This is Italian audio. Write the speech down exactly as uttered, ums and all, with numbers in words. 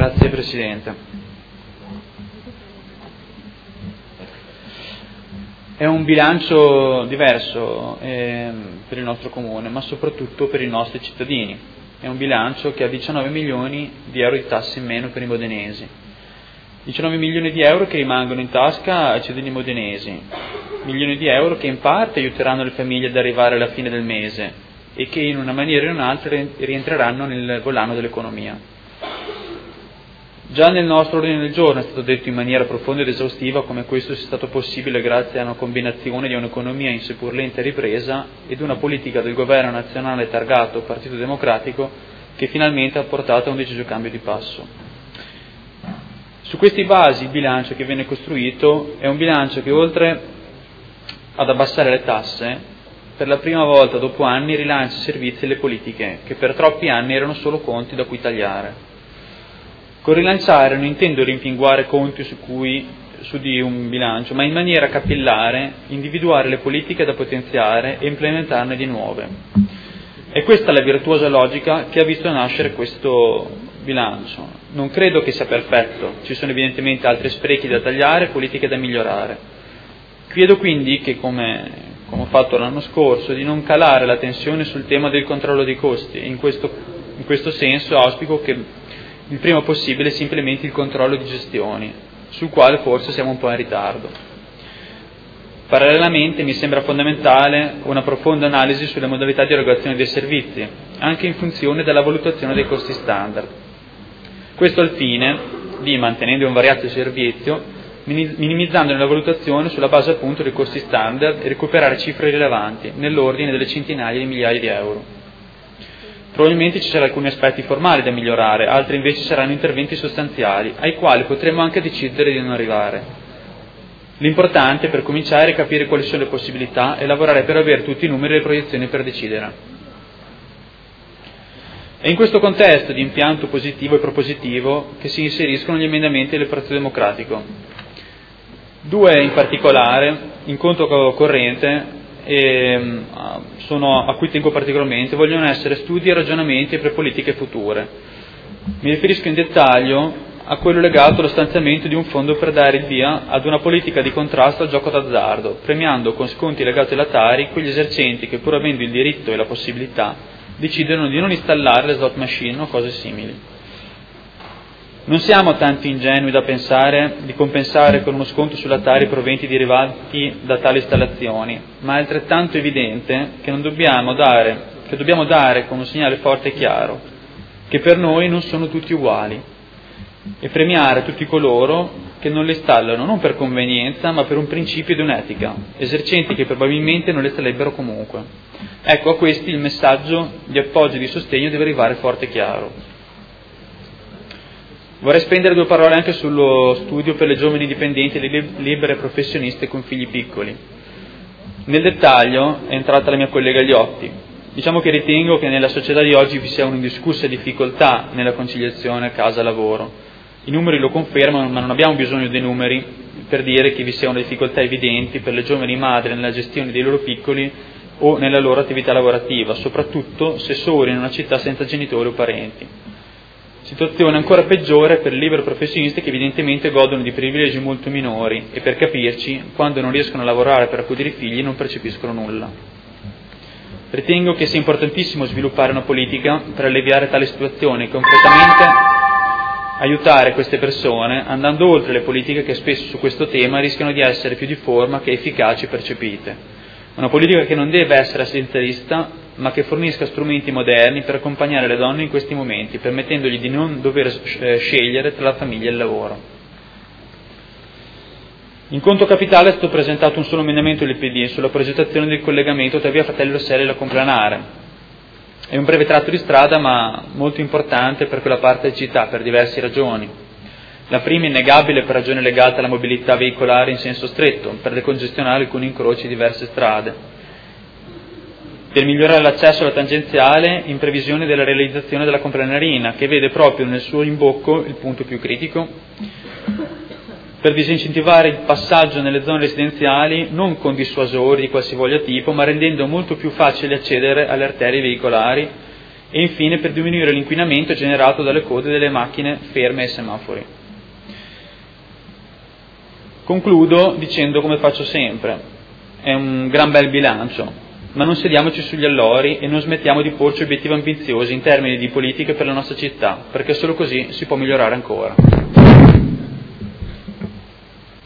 Grazie Presidente. È un bilancio diverso eh, per il nostro comune, ma soprattutto per i nostri cittadini. È un bilancio che ha diciannove milioni di euro di tasse in meno per i modenesi. diciannove milioni di euro che rimangono in tasca ai cittadini modenesi. Milioni di euro che in parte aiuteranno le famiglie ad arrivare alla fine del mese e che in una maniera o in un'altra rientreranno nel volano dell'economia. Già nel nostro ordine del giorno è stato detto in maniera profonda ed esaustiva come questo sia stato possibile grazie a una combinazione di un'economia in seppur lenta ripresa ed una politica del governo nazionale targato Partito Democratico che finalmente ha portato a un deciso cambio di passo. Su questi basi il bilancio che viene costruito è un bilancio che oltre ad abbassare le tasse, per la prima volta dopo anni rilancia i servizi e le politiche che per troppi anni erano solo conti da cui tagliare. Con rilanciare non intendo rimpinguare conti su, cui, su di un bilancio, ma in maniera capillare individuare le politiche da potenziare e implementarne di nuove. È questa la virtuosa logica che ha visto nascere questo bilancio. Non credo che sia perfetto, ci sono evidentemente altri sprechi da tagliare e politiche da migliorare. Credo quindi che, come, come ho fatto l'anno scorso, di non calare la tensione sul tema del controllo dei costi e in questo, in questo senso auspico che il prima possibile si implementi il controllo di gestioni, sul quale forse siamo un po' in ritardo. Parallelamente mi sembra fondamentale una profonda analisi sulle modalità di erogazione dei servizi, anche in funzione della valutazione dei costi standard. Questo al fine di, mantenendo un variato servizio, minimizzando la valutazione sulla base appunto dei costi standard e recuperare cifre rilevanti, nell'ordine delle centinaia di migliaia di euro. Probabilmente ci saranno alcuni aspetti formali da migliorare, altri invece saranno interventi sostanziali, ai quali potremo anche decidere di non arrivare. L'importante per cominciare è capire quali sono le possibilità e lavorare per avere tutti i numeri e le proiezioni per decidere. È in questo contesto di impianto positivo e propositivo che si inseriscono gli emendamenti del Partito Democratico. Due in particolare, in conto corrente, e sono, a cui tengo particolarmente, vogliono essere studi e ragionamenti per politiche future. Mi riferisco in dettaglio a quello legato allo stanziamento di un fondo per dare il via ad una politica di contrasto al gioco d'azzardo, premiando con sconti legati alla Tari quegli esercenti che, pur avendo il diritto e la possibilità, decidono di non installare le slot machine o cose simili. Non siamo tanti ingenui da pensare di compensare con uno sconto sulla Tari i proventi derivanti da tali installazioni, ma è altrettanto evidente che, non dobbiamo dare, che dobbiamo dare con un segnale forte e chiaro che per noi non sono tutti uguali e premiare tutti coloro che non le installano non per convenienza ma per un principio ed un'etica, esercenti che probabilmente non le installerebbero comunque. Ecco, a questi il messaggio di appoggio e di sostegno deve arrivare forte e chiaro. Vorrei spendere due parole anche sullo studio per le giovani dipendenti e libere professioniste con figli piccoli. Nel dettaglio è entrata la mia collega Gliotti. Diciamo che ritengo che nella società di oggi vi sia un'indiscussa difficoltà nella conciliazione casa-lavoro. I numeri lo confermano, ma non abbiamo bisogno dei numeri per dire che vi siano difficoltà evidenti per le giovani madri nella gestione dei loro piccoli o nella loro attività lavorativa, soprattutto se soli in una città senza genitori o parenti. Situazione ancora peggiore per i liberi professionisti che evidentemente godono di privilegi molto minori e, per capirci, quando non riescono a lavorare per accudire i figli non percepiscono nulla. Ritengo che sia importantissimo sviluppare una politica per alleviare tale situazione e concretamente aiutare queste persone andando oltre le politiche che spesso su questo tema rischiano di essere più di forma che efficaci percepite. Una politica che non deve essere assistenzialista, ma che fornisca strumenti moderni per accompagnare le donne in questi momenti, permettendogli di non dover scegliere tra la famiglia e il lavoro. In conto capitale è stato presentato un solo emendamento del P D sulla progettazione del collegamento tra via Fratelli Rosselli e la Complanare. È un breve tratto di strada, ma molto importante per quella parte di città, per diverse ragioni. La prima innegabile per ragione legata alla mobilità veicolare in senso stretto, per decongestionare alcuni incroci di diverse strade. Per migliorare l'accesso alla tangenziale in previsione della realizzazione della Complanarina, che vede proprio nel suo imbocco il punto più critico. Per disincentivare il passaggio nelle zone residenziali non con dissuasori di qualsivoglia tipo, ma rendendo molto più facile accedere alle arterie veicolari e infine per diminuire l'inquinamento generato dalle code delle macchine ferme ai semafori. Concludo dicendo come faccio sempre, è un gran bel bilancio, ma non sediamoci sugli allori e non smettiamo di porci obiettivi ambiziosi in termini di politiche per la nostra città, perché solo così si può migliorare ancora.